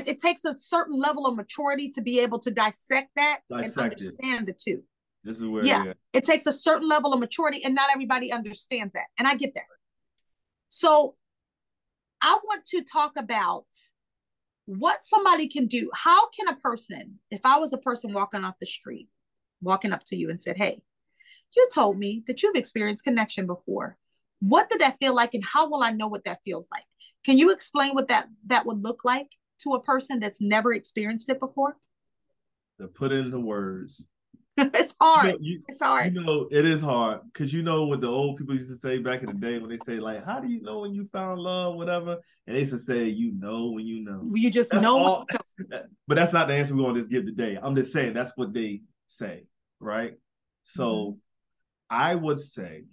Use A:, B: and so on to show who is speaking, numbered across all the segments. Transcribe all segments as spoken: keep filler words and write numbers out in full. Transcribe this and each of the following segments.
A: And it takes a certain level of maturity to be able to dissect that
B: Dissect
A: and understand
B: it.
A: the two.
B: This is where,
A: Yeah,
B: yeah.
A: it takes a certain level of maturity, and not everybody understands that. And I get that. So I want to talk about what somebody can do. How can a person, if I was a person walking off the street, walking up to you and said, hey, you told me that you've experienced connection before. What did that feel like, and how will I know what that feels like? Can you explain what that that would look like to a person that's never experienced it before?
B: To put into words.
A: It's
B: You
A: hard.
B: know, you,
A: It's hard.
B: you know, it is hard because you know what the old people used to say back in the day when they say, like, how do you know when you found love, whatever? And they used to say, you know when you know.
A: You just
B: That's
A: know.
B: all. That's, but that's not the answer we want to just give today. I'm just saying that's what they say, right? So mm-hmm. I would say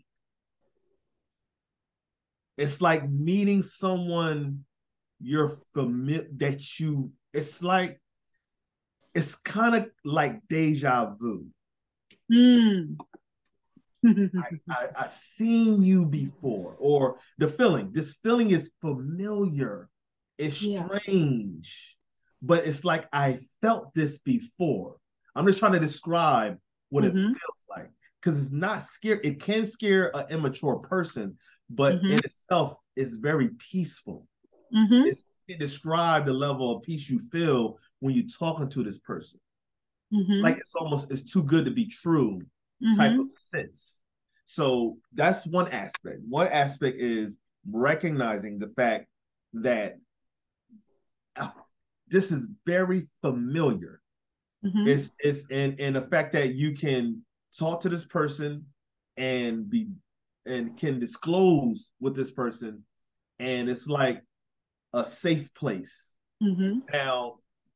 B: it's like meeting someone you're familiar that you. It's like it's kind of like deja vu.
A: Mm.
B: I, I, I seen you before, or the feeling. This feeling is familiar. It's
A: Yeah.
B: strange, but it's like I felt this before. I'm just trying to describe what mm-hmm. it feels like because it's not scary. It can scare an immature person, but mm-hmm. in itself, it's very peaceful. Mm-hmm. It's, it describe the level of peace you feel when you're talking to this person. Mm-hmm. Like it's almost it's too good to be true. Mm-hmm. Type of sense. So that's one aspect. One aspect is recognizing the fact that oh, this is very familiar. Mm-hmm. It's it's and and the fact that you can talk to this person and be and can disclose with this person, and it's like a safe place. Mm-hmm. Now,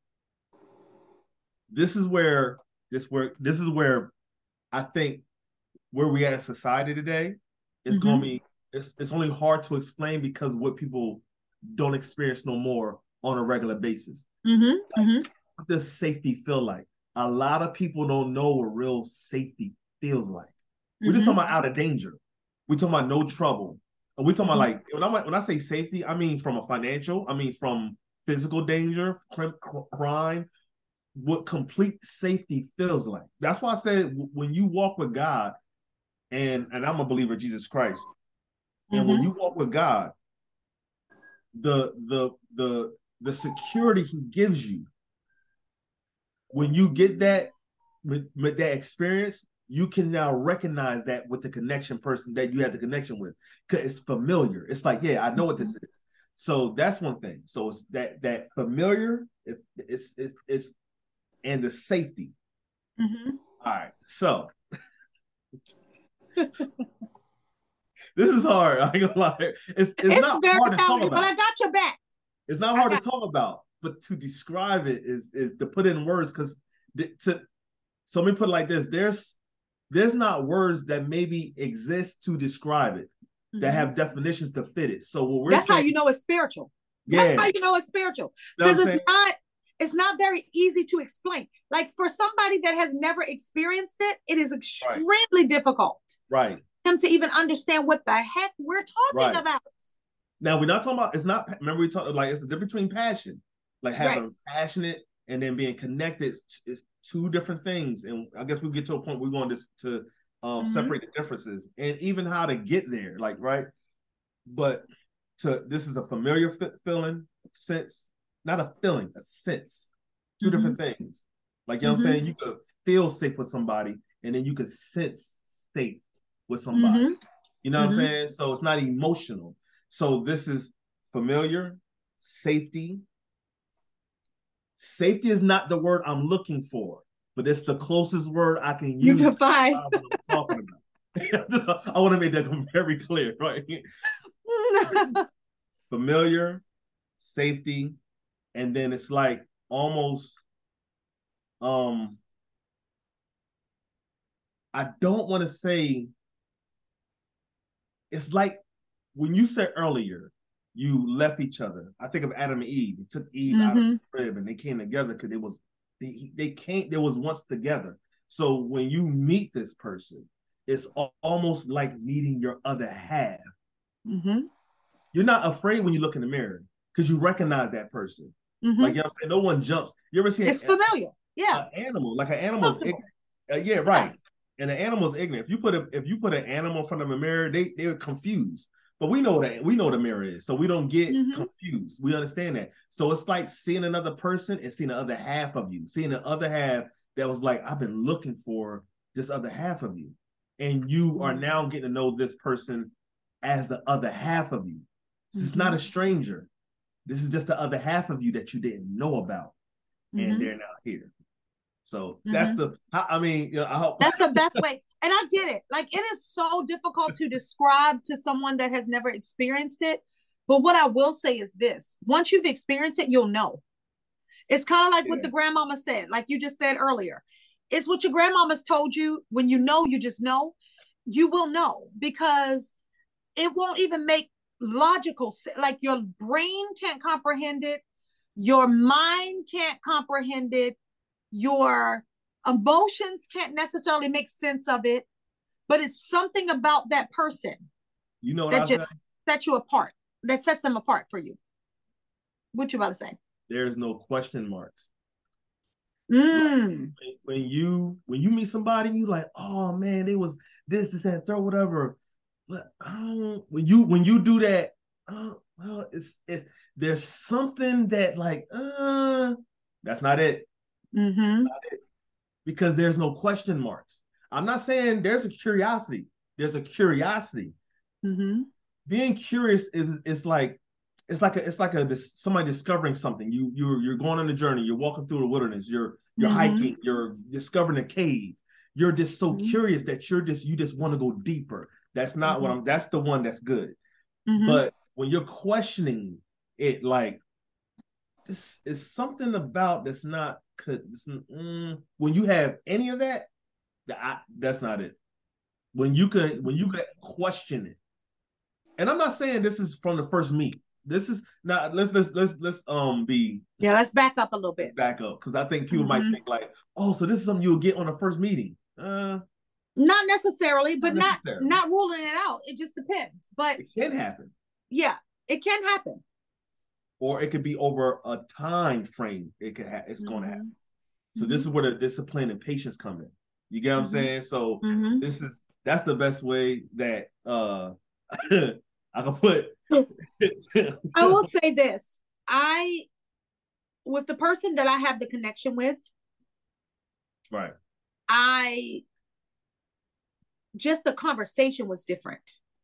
B: this is where this where this is where I think where we at in society today is mm-hmm. going to be it's, it's only hard to explain because what people don't experience no more on a regular basis. Mm-hmm. Like, mm-hmm. What does safety feel like? A lot of people don't know what real safety feels like. Mm-hmm. We're just talking about out of danger. We're talking about no trouble. And we're talking mm-hmm. about like when I when I say safety, I mean from a financial, I mean from physical danger, crime, what complete safety feels like. That's why I said when you walk with God, and and I'm a believer of Jesus Christ, and mm-hmm. when you walk with God, the the the the security He gives you, when you get that with, with that experience, you can now recognize that with the connection person that you have the connection with, because it's familiar. It's like, yeah, I know what this is. So that's one thing. So it's that that familiar, it, it's it's it's and the safety. Mm-hmm. All right, so this is hard. I ain't gonna lie. It's it's, it's not hard to talk about.
A: But I got your back.
B: It's not hard to talk about, but to describe it is is to put in words. Because to so let me put it like this: there's there's not words that maybe exist to describe it mm-hmm. that have definitions to fit it. So what we're
A: that's
B: saying,
A: how you know it's spiritual. That's yeah. how you know it's spiritual, because it's saying? not. It's not very easy to explain. Like for somebody that has never experienced it, it is extremely right. difficult.
B: Right.
A: Them to even understand what the heck we're talking right. about.
B: Now we're not talking about. It's not. Remember we talked like it's the difference between passion, like having right. passionate and then being connected. Is two different things. And I guess we get to a point we're going to to um, mm-hmm. separate the differences and even how to get there. Like right, but to this is a familiar f- feeling sense. Not a feeling, a sense. Two mm-hmm. different things. Like, you know mm-hmm. what I'm saying? You could feel safe with somebody, and then you could sense safe with somebody. Mm-hmm. You know what mm-hmm. I'm saying? So it's not emotional. So this is familiar, safety. Safety is not the word I'm looking for, but it's the closest word I can use
A: you can find.
B: To what I'm talking about. Just, I want to make that very clear, right? Familiar, safety, and then it's like almost um I don't want to say it's like when you said earlier you left each other. I think of Adam and Eve. It took Eve mm-hmm. out of the crib and they came together because it was they, they came they was once together. So when you meet this person, it's almost like meeting your other half. Mm-hmm. You're not afraid when you look in the mirror because you recognize that person.
A: Mm-hmm.
B: Like, you know what I'm saying? No one jumps. You ever seen
A: It's
B: an,
A: familiar. Yeah.
B: an animal? Like an animal's ignorant. Uh, yeah, right. Yeah. And an animal's ignorant. If you put a if you put an animal in front of a mirror, they they're confused. But we know that we know the mirror is, so we don't get mm-hmm. confused. We understand that. So it's like seeing another person and seeing the other half of you, seeing the other half that was like, I've been looking for this other half of you, and you mm-hmm. are now getting to know this person as the other half of you. This mm-hmm. is not a stranger. This is just the other half of you that you didn't know about, mm-hmm. and they're now here. So mm-hmm. that's the. I mean, you know, I hope
A: that's the best way. And I get it. Like, it is so difficult to describe to someone that has never experienced it. But what I will say is this: once you've experienced it, you'll know. It's kind of like yeah. what the grandmama said, like you just said earlier. It's what your grandmama's told you. When you know, you just know. You will know, because it won't even make logical sense. Like, your brain can't comprehend it. Your mind can't comprehend it. Your emotions can't necessarily make sense of it, but it's something about that person,
B: you know, what
A: that
B: I
A: just
B: say?
A: sets you apart, that sets them apart for you. What you about to say?
B: There's no question marks.
A: Mm.
B: Like, when you when you meet somebody, you like, oh man, it was this, this, and throw whatever. But um, when you when you do that, uh, well, it's it's there's something that like, uh, that's not it.
A: Mm-hmm.
B: Not it. Because there's no question marks. I'm not saying there's a curiosity. There's a curiosity.
A: Mm-hmm.
B: Being curious is is like it's like a it's like a this, somebody discovering something. You you're you're going on a journey. You're walking through the wilderness. You're you're mm-hmm. hiking. You're discovering a cave. You're just so mm-hmm. curious that you're just you just want to go deeper. That's not mm-hmm. what I'm. That's the one that's good. Mm-hmm. But when you're questioning it, like, this is something about that's not. Mm, when you have any of that, I, that's not it. When you can when you can question it. And I'm not saying this is from the first meet. This is not. Let's let's let's let's um be.
A: Yeah, let's back up a little bit.
B: Back up, because I think people mm-hmm. might think like, oh, so this is something you'll get on the first meeting. Uh,
A: not necessarily, but not
B: necessarily.
A: not, not ruling it out. It just depends. But
B: it can happen.
A: Yeah, it can happen.
B: Or it could be over a time frame. It could ha- it's mm-hmm. going to happen. So mm-hmm. this is where the discipline and patience come in. You get what mm-hmm. I'm saying? So mm-hmm. this is that's the best way that uh I can put.
A: I will say this. I, with the person that I have the connection with,
B: right.
A: I, just the conversation was different.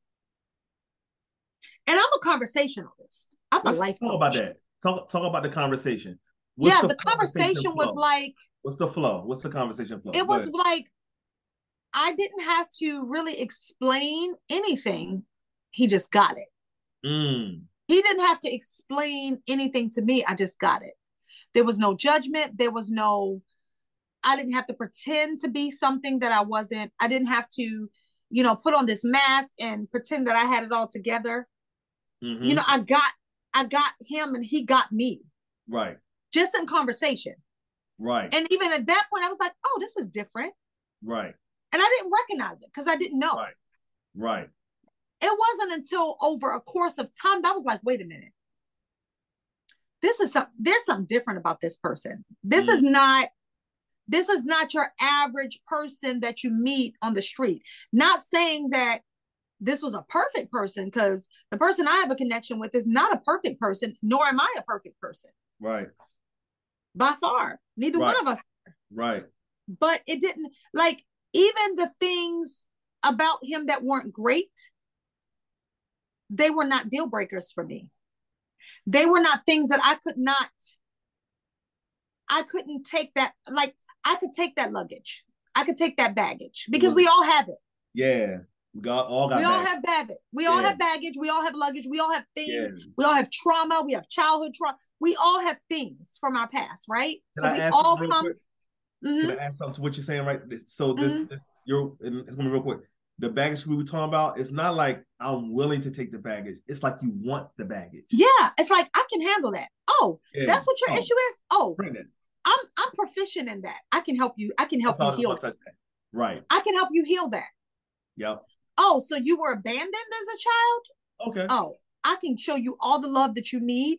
A: And I'm a conversationalist. I'm
B: Let's
A: a life
B: talk
A: coach.
B: about that. Talk talk about the conversation. What's
A: yeah,
B: the,
A: the conversation, conversation was like.
B: What's the flow? What's the conversation flow?
A: It Go was ahead. Like, I didn't have to really explain anything. He just got it.
B: Mm.
A: He didn't have to explain anything to me. I just got it. There was no judgment. There was no, I didn't have to pretend to be something that I wasn't. I didn't have to, you know, put on this mask and pretend that I had it all together. Mm-hmm. You know, I got, I got him and he got me.
B: Right.
A: Just in conversation.
B: Right.
A: And even at that point, I was like, oh, this is different.
B: Right.
A: And I didn't recognize it because I didn't know.
B: Right. Right.
A: It wasn't until over a course of time that I was like, wait a minute. This is some, there's something different about this person. This mm. is not, this is not your average person that you meet on the street. Not saying that this was a perfect person, because the person I have a connection with is not a perfect person, nor am I a perfect person.
B: Right.
A: By far. Neither
B: right.
A: one of us are.
B: Right.
A: But it didn't, like, even the things about him that weren't great, they were not deal breakers for me. They were not things that I could not, I couldn't take that, like, I could take that luggage. I could take that baggage, because we all have it.
B: Yeah. We got all got
A: We
B: baggage.
A: all have baggage. We yeah. all have baggage. We all have luggage. We all have things. Yeah. We all have trauma. We have childhood trauma. We all have things from our past, right?
B: Can so I
A: we
B: ask
A: all
B: come. Mm-hmm. Can I add something to what you're saying, right? So this, mm-hmm. this you're it's gonna be real quick. The baggage we were talking about, it's not like I'm willing to take the baggage. It's like you want the baggage.
A: Yeah, it's like I can handle that. Oh, yeah. That's what your oh. issue is. Oh,
B: bring it.
A: I'm I'm proficient in that. I can help you. I can help
B: That's
A: you heal
B: that. that. Right.
A: I can help you heal that.
B: Yep.
A: Oh, so you were abandoned as a child?
B: Okay.
A: Oh, I can show you all the love that you need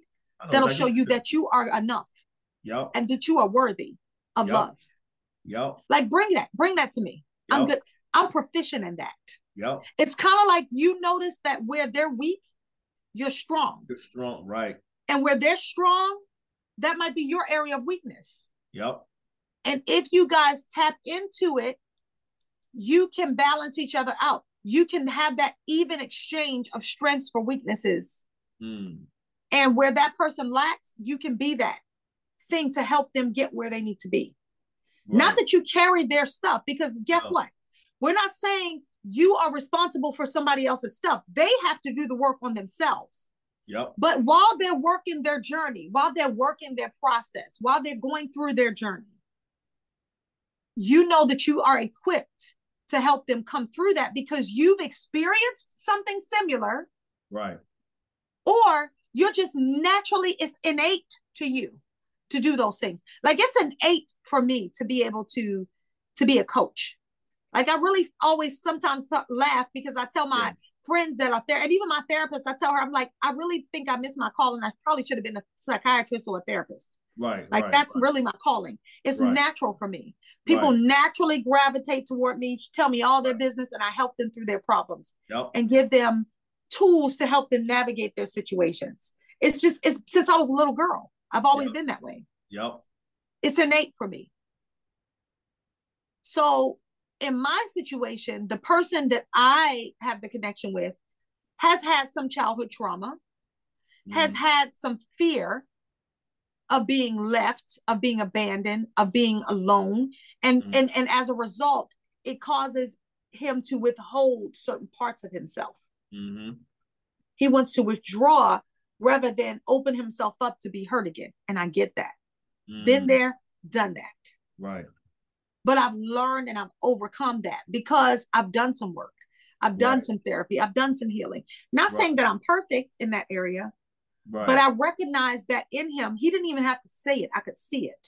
A: that'll show you that you are enough.
B: Yep.
A: And that you are worthy of
B: yep.
A: love.
B: Yep.
A: Like bring that, bring that to me. Yep. I'm good. I'm proficient in that.
B: Yep.
A: It's kind of like you notice that where they're weak, you're strong.
B: You're strong, right.
A: And where they're strong, that might be your area of weakness.
B: Yep.
A: And if you guys tap into it, you can balance each other out. You can have that even exchange of strengths for weaknesses.
B: Mm.
A: And where that person lacks, you can be that thing to help them get where they need to be. Right. Not that you carry their stuff, because guess no. what? We're not saying you are responsible for somebody else's stuff. They have to do the work on themselves.
B: Yep.
A: But while they're working their journey, while they're working their process, while they're going through their journey, you know that you are equipped to help them come through that because you've experienced something similar.
B: Right.
A: Or you're just naturally, it's innate to you to do those things. Like it's innate for me to be able to, to be a coach. Like I really always sometimes th- laugh because I tell my yeah. friends that are there, and even my therapist, I tell her, I'm like, I really think I missed my calling. I probably should have been a psychiatrist or a therapist.
B: Right.
A: Like
B: right,
A: that's
B: right.
A: really my calling. It's
B: right.
A: natural for me. People
B: right.
A: naturally gravitate toward me, tell me all their business, and I help them through their problems
B: yep.
A: and give them tools to help them navigate their situations. It's just, it's since I was a little girl, I've always
B: yep.
A: been that way.
B: Yep.
A: It's innate for me. So in my situation, the person that I have the connection with has had some childhood trauma, mm. has had some fear of being left, of being abandoned, of being alone. And, mm. and, and as a result, it causes him to withhold certain parts of himself.
B: Mm-hmm.
A: He wants to withdraw rather than open himself up to be hurt again. And I get that. Mm. Been there, done that.
B: Right.
A: But I've learned and I've overcome that because I've done some work. I've done
B: right.
A: some therapy. I've done some healing. Not right. saying that I'm perfect in that area,
B: right.
A: but I recognize that in him, he didn't even have to say it. I could see it.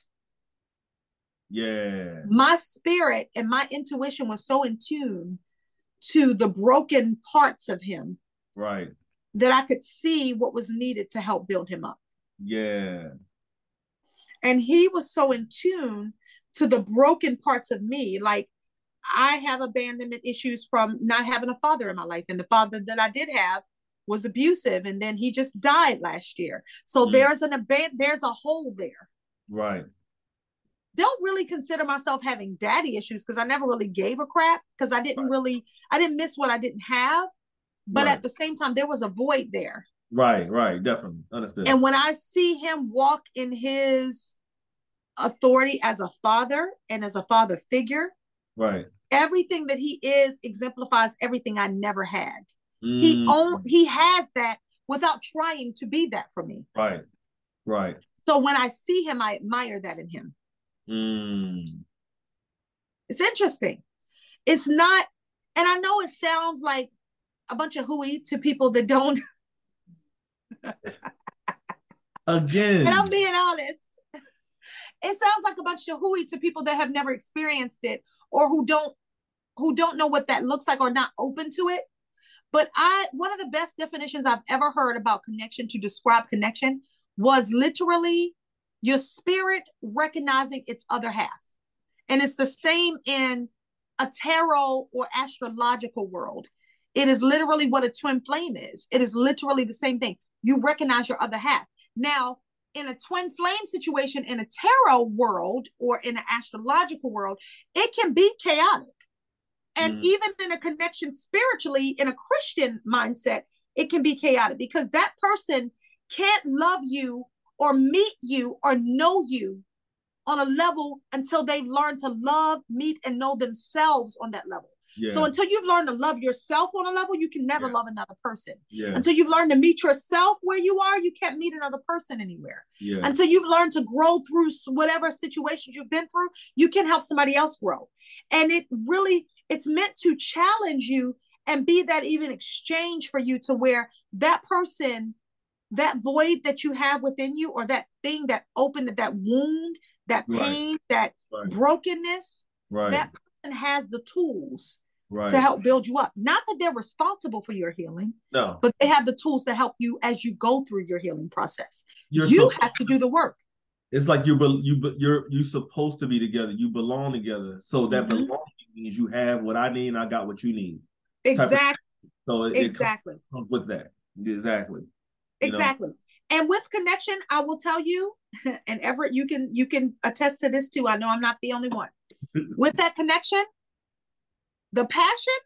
B: Yeah.
A: My spirit and my intuition was so in tune to the broken parts of him.
B: Right.
A: That I could see what was needed to help build him up.
B: Yeah.
A: And he was so in tune to the broken parts of me. Like I have abandonment issues from not having a father in my life. And the father that I did have was abusive. And then he just died last year. So mm. there's an aban- there's a hole there.
B: Right.
A: Don't really consider myself having daddy issues because I never really gave a crap because I didn't right. really, I didn't miss what I didn't have. But right. at the same time, there was a void there.
B: Right, right. Definitely. Understood.
A: And when I see him walk in his authority as a father and as a father figure,
B: right.
A: everything that he is exemplifies everything I never had.
B: Mm.
A: He own, he has that without trying to be that for me.
B: Right, right.
A: So when I see him, I admire that in him.
B: Mm.
A: It's interesting. It's not, and I know it sounds like a bunch of hooey to people that don't.
B: Again.
A: And I'm being honest. It sounds like a bunch of hooey to people that have never experienced it or who don't who don't know what that looks like or not open to it. But I one of the best definitions I've ever heard about connection to describe connection was literally your spirit recognizing its other half. And it's the same in a tarot or astrological world. It is literally what a twin flame is. It is literally the same thing. You recognize your other half. Now, in a twin flame situation in a tarot world or in an astrological world, it can be chaotic. And mm. even in a connection spiritually, in a Christian mindset, it can be chaotic because that person can't love you or meet you or know you on a level until they've learned to love, meet, and know themselves on that level. Yeah. So until you've learned to love yourself on a level, you can never yeah. love another person.
B: Yeah.
A: Until you've learned to meet yourself where you are, you can't meet another person anywhere.
B: Yeah.
A: Until you've learned to grow through whatever situations you've been through, you can help somebody else grow. And it really, it's meant to challenge you and be that even exchange for you to where that person, that void that you have within you or that thing that opened, that wound, that pain, right. that
B: right.
A: brokenness,
B: right.
A: that person has the tools to
B: Right.
A: help build you up. Not that they're responsible for your healing,
B: No.
A: but they have the tools to help you as you go through your healing process.
B: You're
A: You
B: so
A: have to do the work.
B: it's like you're you you're you supposed to be together. You belong together. So that
A: Mhm.
B: belonging means you have what I need and I got what you need. Type of-
A: Exactly.
B: so it, it comes
A: Exactly.
B: with that. Exactly. You know?
A: Exactly. And with connection, I will tell you, and Everett, you can you can attest to this too. I know I'm not the only one. With that connection, the passion,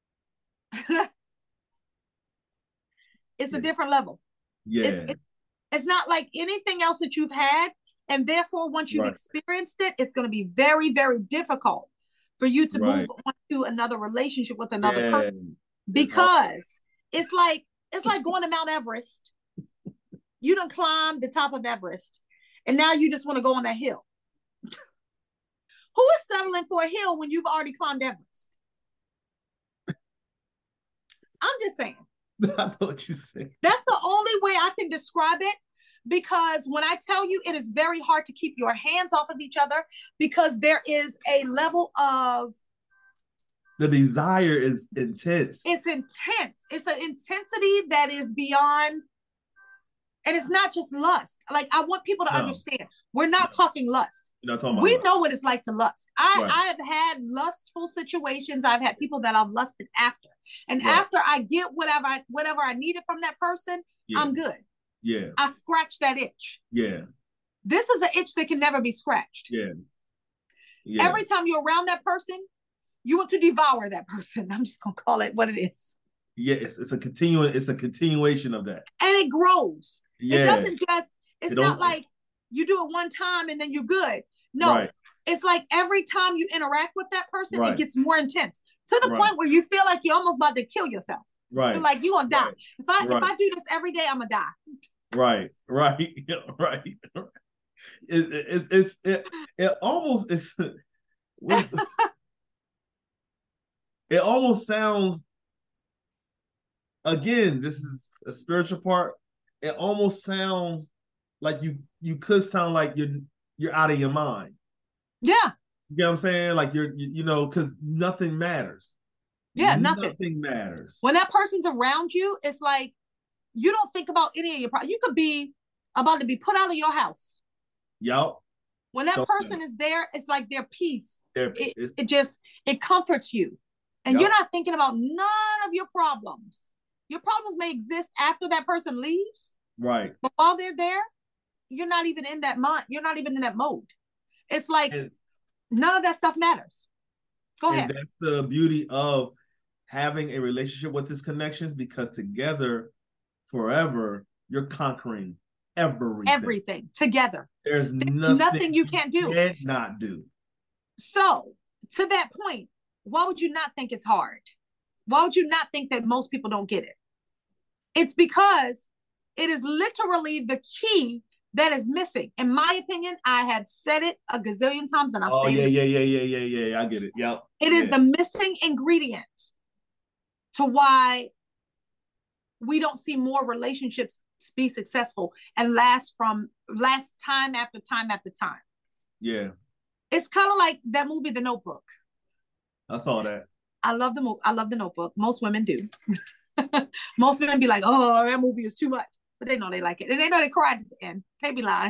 A: it's a
B: Yeah.
A: different level.
B: Yeah.
A: It's, it's it's not like anything else that you've had, and therefore, once you've
B: Right.
A: experienced it, it's going to be very, very difficult for you to
B: Right.
A: move on to another relationship with another
B: Yeah.
A: person,
B: It's hard.
A: because it's like it's like going to Mount Everest. You done climbed the top of Everest, and now you just want to go on that hill. Who is settling for a hill when you've already climbed Everest? I'm just saying.
B: I know what you're saying.
A: That's the only way I can describe it, because when I tell you, it is very hard to keep your hands off of each other, because there is a level of
B: The desire is intense.
A: It's intense. It's an intensity that is beyond, and it's not just lust. Like, I want people to
B: No.
A: understand, we're not talking lust.
B: You're not talking about
A: We
B: lust.
A: know what it's like to lust. I,
B: Right.
A: I have had lustful situations. I've had people that I've lusted after. And
B: Right.
A: after I get whatever I, whatever I needed from that person,
B: Yeah.
A: I'm good.
B: Yeah.
A: I scratch that itch.
B: Yeah.
A: This is an itch that can never be scratched.
B: Yeah. Yeah.
A: Every time you're around that person, you want to devour that person. I'm just gonna call it what it is.
B: Yeah, it's, it's a continuing, it's a continuation of that.
A: And it grows.
B: Yeah.
A: It doesn't just, it's
B: It
A: not
B: don't-
A: like you do it one time and then you're good. No,
B: Right.
A: it's like every time you interact with that person,
B: Right.
A: it gets more intense, to the
B: Right.
A: point where you feel like you're almost about to kill yourself.
B: Right.
A: You're like, you're gonna die.
B: Right.
A: If I
B: Right.
A: if I do this every day, I'm gonna die.
B: Right. Right. Right. It, it, it's it's it, it almost is. It almost sounds. Again, this is a spiritual part. It almost sounds like you you could sound like you're you're out of your mind.
A: Yeah.
B: You know what I'm saying? Like you're you, you know, because nothing matters.
A: Yeah, nothing.
B: Nothing matters.
A: When that person's around you, it's like you don't think about any of your problems. You could be about to be put out of your house.
B: Yup.
A: When that
B: So-
A: person is there, it's like their peace.
B: There-
A: It,
B: it's-
A: it just, it comforts you. And
B: Yep.
A: you're not thinking about none of your problems. Your problems may exist after that person leaves,
B: right.
A: but while they're there, you're not even in that mind. You're not even in that mode. It's like
B: And,
A: none of that stuff matters. Go
B: and
A: ahead.
B: that's the beauty of having a relationship with these connections, because together, forever, you're conquering everything.
A: Everything together.
B: There's nothing,
A: Nothing you can't do.
B: Can't not do.
A: So, to that point, why would you not think it's hard? Why would you not think that most people don't get it? It's because it is literally the key that is missing. In my opinion, I have said it a gazillion times, and I'll
B: Oh
A: say
B: yeah,
A: it.
B: yeah, yeah, yeah, yeah, yeah. I get it. Yep.
A: It is
B: Yeah.
A: the missing ingredient to why we don't see more relationships be successful and last from last time after time after time.
B: Yeah.
A: It's kind of like that movie, The Notebook.
B: I saw that.
A: I love the mo- I love The Notebook. Most women do. Most women be like, "Oh, that movie is too much," but they know they like it, and they know they cried at the end. Can't be lying.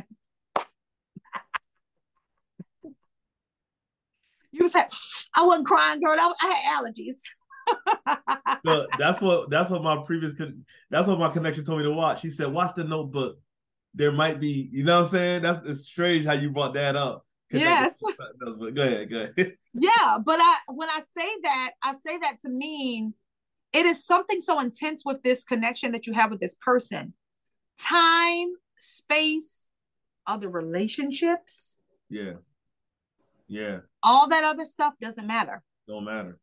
A: You said I wasn't crying, girl. I, I had allergies.
B: So that's what that's what my previous con- that's what my connection told me to watch. She said, "Watch The Notebook. There might be, you know what I'm saying? That's it's strange how you brought that up."
A: Yes.
B: Go ahead, go ahead.
A: Yeah, but I when I say that, I say that to mean it is something so intense with this connection that you have with this person. Time, space, other relationships,
B: Yeah. Yeah.
A: all that other stuff doesn't matter,
B: Don't matter.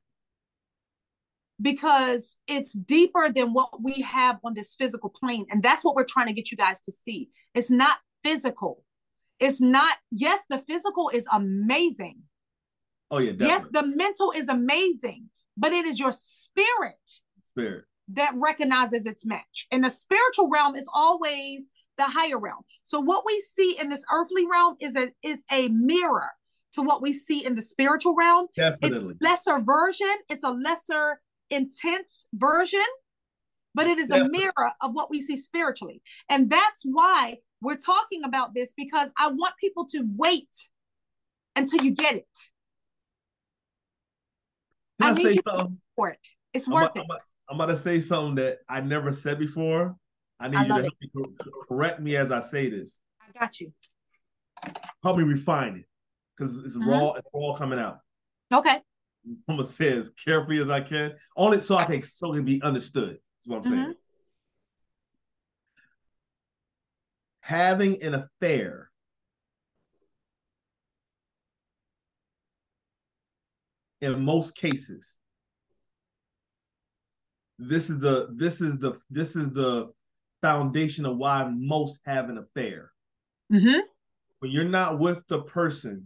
A: because it's deeper than what we have on this physical plane. And that's what we're trying to get you guys to see. It's not physical. It's not, yes, the physical is amazing.
B: Oh yeah, definitely.
A: Yes, the mental is amazing, but it is your spirit
B: Spirit.
A: that recognizes its match. And the spiritual realm is always the higher realm. So what we see in this earthly realm is a is a mirror to what we see in the spiritual realm.
B: Definitely.
A: It's lesser version. It's a lesser intense version, but it is
B: Definitely.
A: a mirror of what we see spiritually. And that's why we're talking about this, because I want people to wait until you get it.
B: Can I,
A: I need
B: say
A: you
B: something?
A: for it. It's
B: I'm
A: worth
B: about,
A: it.
B: I'm, about, I'm about to say something that I never said before. I need
A: I
B: you to
A: love
B: help
A: it.
B: me correct me as I say this.
A: I got you.
B: Help me refine it, because it's
A: Mhm.
B: raw. It's all coming out.
A: Okay.
B: I'm gonna say as carefully as I can, only so I can so it can be understood. That's what I'm saying.
A: Mhm.
B: Having an affair in most cases, this is the this is the this is the foundation of why most have an affair.
A: Mhm.
B: When you're not with the person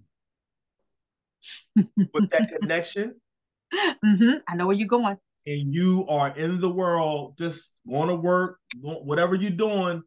B: with that connection,
A: Mhm. I know where you're going.
B: and you are in the world, just going to work, whatever you're doing,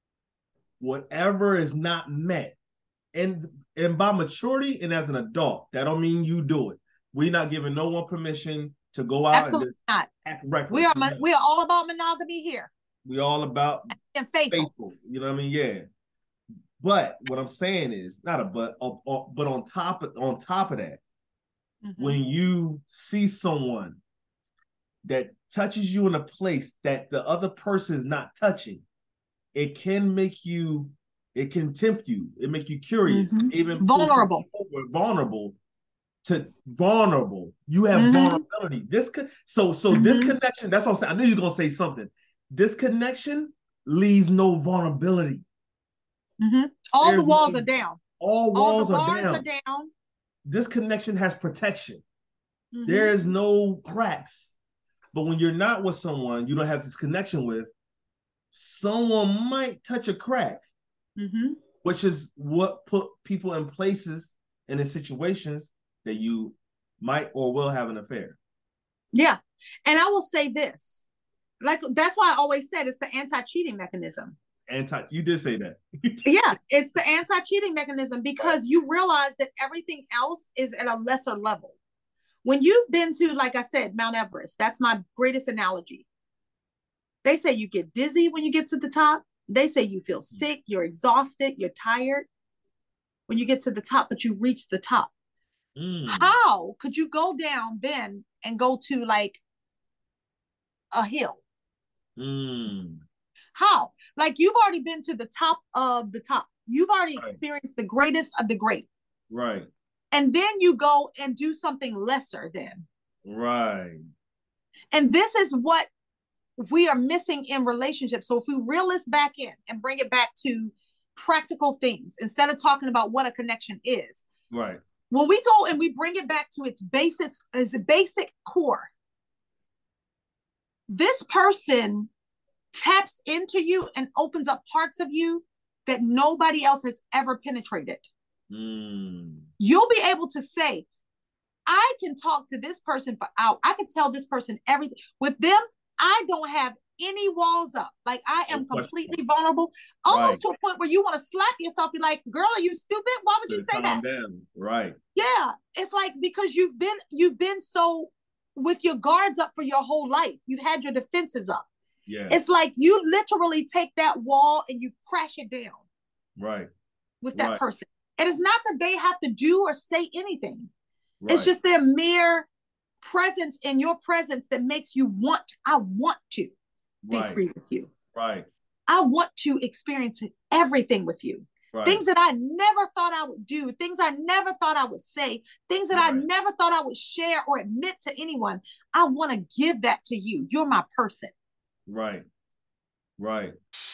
B: whatever is not met, and and by maturity and as an adult, that don't mean you do it. We're not giving no one permission to go out
A: Absolutely
B: and just
A: not.
B: act reckless.
A: We are we are all about monogamy here.
B: We all about
A: and faithful.
B: faithful. You know what I mean? Yeah. But what I'm saying is not a but, uh, uh, but on top of on top of that, mm-hmm. when you see someone that touches you in a place that the other person is not touching, it can make you, it can tempt you, it make you curious, mm-hmm. even
A: vulnerable,
B: vulnerable to vulnerable. You have mm-hmm. vulnerability. This could so so mm-hmm. this connection. That's what I'm saying. I knew you were gonna say something. This connection leaves no vulnerability.
A: Mm-hmm. All
B: There's
A: the walls
B: no,
A: are down.
B: All walls
A: all the
B: are,
A: guards
B: down.
A: are down.
B: This connection has protection. Mm-hmm. There is no cracks. But when you're not with someone you don't have this connection with, someone might touch a crack, mm-hmm. which is what put people in places and in situations that you might or will have an affair.
A: Yeah. And I will say this, like, that's why I always said it's the anti-cheating mechanism.
B: Anti, you did say that.
A: Yeah, it's the anti-cheating mechanism, because right. you realize that everything else is at a lesser level. When you've been to, like I said, Mount Everest, that's my greatest analogy. They say you get dizzy when you get to the top. They say you feel sick, you're exhausted, you're tired when you get to the top, but you reach the top. Mm. How could you go down then and go to like a hill? Mm. How? Like, you've already been to the top of the top. You've already right. experienced the greatest of the great.
B: Right.
A: And then you go and do something lesser then.
B: Right.
A: And this is what we are missing in relationships. So if we reel this back in and bring it back to practical things, instead of talking about what a connection is.
B: Right.
A: When we go and we bring it back to its basics, its basic core, this person taps into you and opens up parts of you that nobody else has ever penetrated. Mm. You'll be able to say, I can talk to this person for hours. I can tell this person everything. With them, I don't have any walls up. Like, I am completely vulnerable, almost right. to a point where you want to slap yourself. You're like, girl, are you stupid? Why would you say
B: calm
A: that?
B: Down. Right.
A: Yeah. It's like, because you've been, you've been so with your guards up for your whole life. You've had your defenses up.
B: Yeah.
A: It's like you literally take that wall and you crash it down.
B: Right.
A: With that
B: right.
A: person. And it's not that they have to do or say anything. Right. It's just their mere presence in your presence that makes you want, I want to be
B: right.
A: free with you.
B: Right.
A: I want to experience everything with you. Right. Things that I never thought I would do, things I never thought I would say, things that right. I never thought I would share or admit to anyone. I want to give that to you. You're my person.
B: Right. Right.